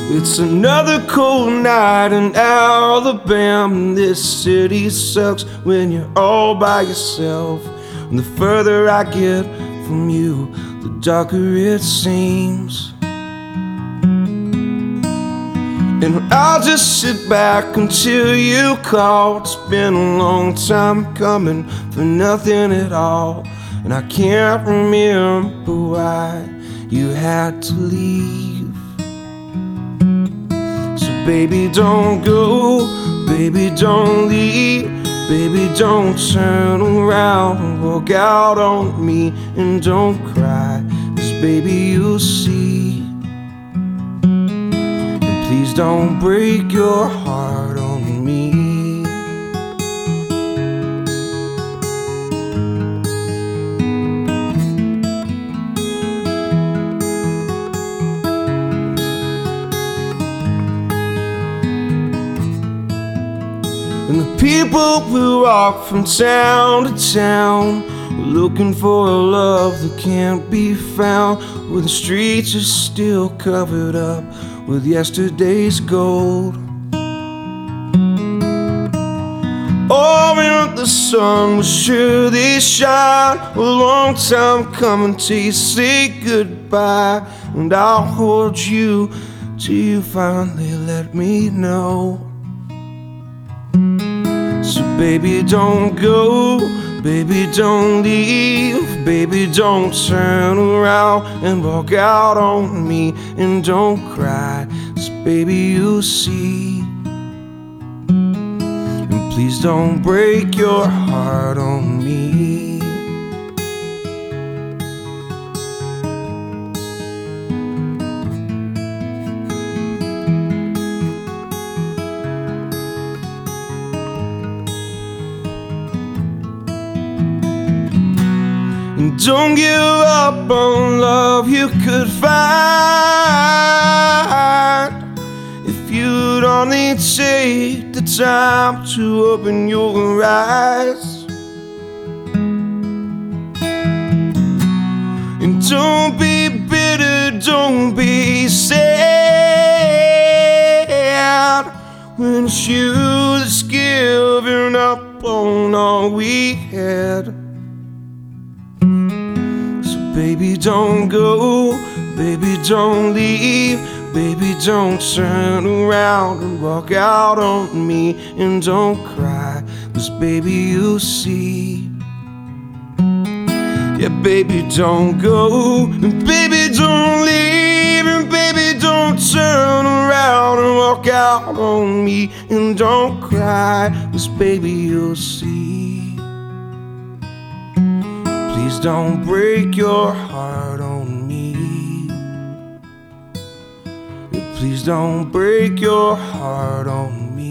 It's another cold night in Alabama. This city sucks when you're all by yourself. And the further I get from you, the darker it seems. And I'll just sit back until you call. It's been a long time coming for nothing at all. And I can't remember why you had to leave. So baby, don't go, baby, don't leave. Baby, don't turn around and walk out on me. And don't cry, 'cause baby, you'll see. And please don't break your heart on me. And the people who walk from town to town, looking for a love that can't be found, where the streets are still covered up with yesterday's gold. Oh, and the sun will surely shine, a long time coming till you say goodbye. And I'll hold you till you finally let me know. So baby, don't go, baby, don't leave. Baby, don't turn around and walk out on me. And don't cry, 'cause baby, you'll see. And please don't break your heart on me. And don't give up on love you could find if you'd only take the time to open your eyes. And don't be bitter, don't be sad, when it's you that's giving up on all we had. Baby, don't go, baby, don't leave. Baby, don't turn around and walk out on me. And don't cry, 'cause baby, you'll see. Yeah, baby, don't go, and baby, don't leave. And baby, don't turn around and walk out on me. And don't cry, 'cause baby, you'll see. Please don't break your heart on me. Please don't break your heart on me.